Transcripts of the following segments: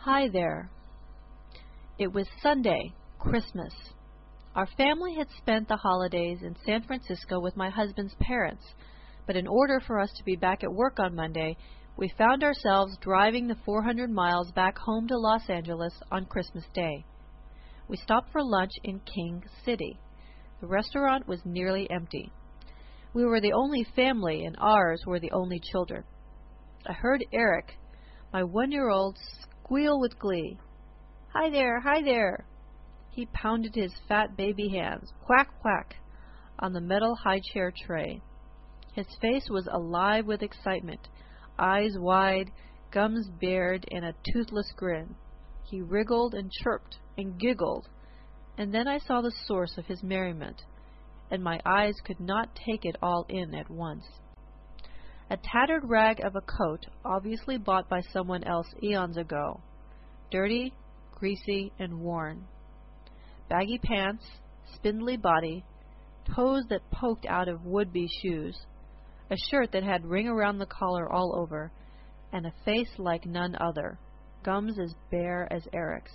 Hi there. It was Sunday, Christmas. Our family had spent the holidays in San Francisco with my husband's parents, but in order for us to be back at work on Monday, we found ourselves driving the 400 miles back home to Los Angeles on Christmas Day. We stopped for lunch in King City. The restaurant was nearly empty. We were the only family, and ours were the only children. I heard Eric, my 1-year-old, squeal with glee. "Hi there, hi there!" He pounded his fat baby hands, whack, whack, on the metal high chair tray. His face was alive with excitement, eyes wide, gums bared, and a toothless grin. He wriggled and chirped and giggled, and then I saw the source of his merriment, and my eyes could not take it all in at once. A tattered rag of a coat, obviously bought by someone else eons ago, dirty, greasy, and worn. Baggy pants, spindly body, toes that poked out of would-be shoes, a shirt that had ring around the collar all over, and a face like none other, gums as bare as Eric's.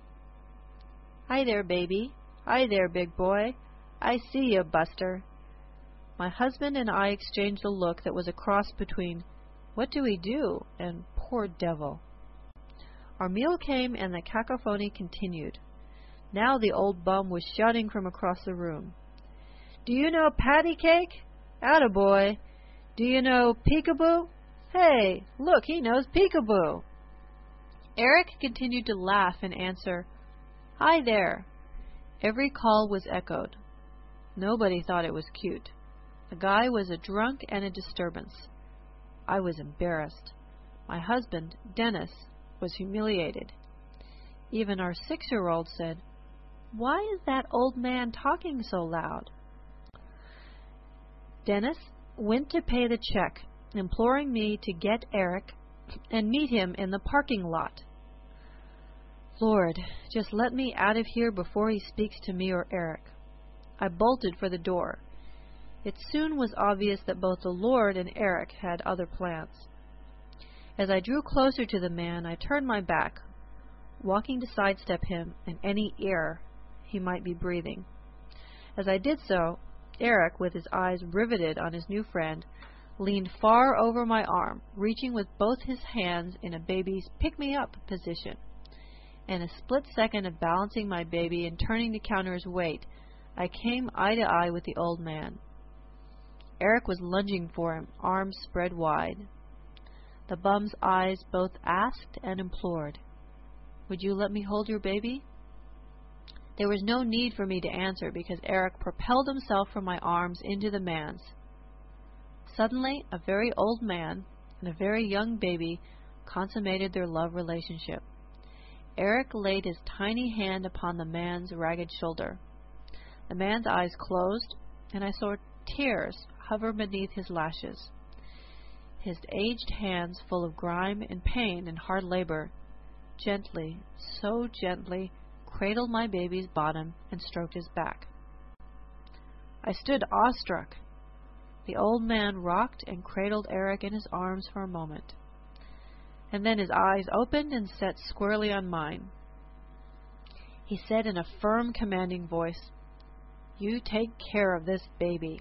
"Hi there, baby. Hi there, big boy. I see you, Buster." My husband and I exchanged a look that was a cross between "what do we do?" and "poor devil." Our meal came and the cacophony continued. Now the old bum was shouting from across the room. "Do you know patty cake? Attaboy. Do you know peekaboo? Hey, look, he knows peekaboo." Eric continued to laugh and answer, "Hi there." Every call was echoed. Nobody thought it was cute. The guy was a drunk and a disturbance. I was embarrassed. My husband, Dennis, was humiliated. Even our 6-year-old said, "Why is that old man talking so loud?" Dennis went to pay the check, imploring me to get Eric and meet him in the parking lot. Lord, just let me out of here before he speaks to me or Eric. I bolted for the door. It soon was obvious that both the Lord and Eric had other plans. As I drew closer to the man, I turned my back, walking to sidestep him and any air he might be breathing. As I did so, Eric, with his eyes riveted on his new friend, leaned far over my arm, reaching with both his hands in a baby's pick-me-up position. In a split second of balancing my baby and turning to counter his weight, I came eye to eye with the old man. Eric was lunging for him, arms spread wide. The bum's eyes both asked and implored, "Would you let me hold your baby?" There was no need for me to answer because Eric propelled himself from my arms into the man's. Suddenly, a very old man and a very young baby consummated their love relationship. Eric laid his tiny hand upon the man's ragged shoulder. The man's eyes closed, and I saw tears hover beneath his lashes. His aged hands, full of grime and pain and hard labor, gently, so gently, cradled my baby's bottom and stroked his back. I stood awestruck. The old man rocked and cradled Eric in his arms for a moment, and then his eyes opened and set squarely on mine. He said in a firm, commanding voice, "You take care of this baby."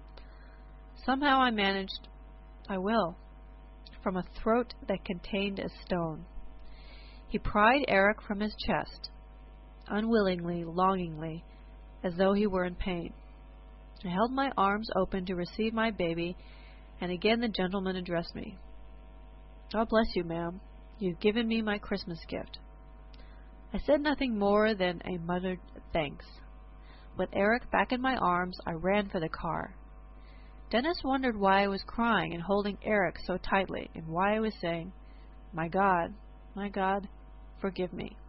Somehow I managed, "I will," from a throat that contained a stone. He pried Eric from his chest, unwillingly, longingly, as though he were in pain. I held my arms open to receive my baby, and again the gentleman addressed me. "God bless you, ma'am. You've given me my Christmas gift." I said nothing more than a muttered thanks. With Eric back in my arms, I ran for the car. Dennis wondered why I was crying and holding Eric so tightly, and why I was saying, my God, forgive me."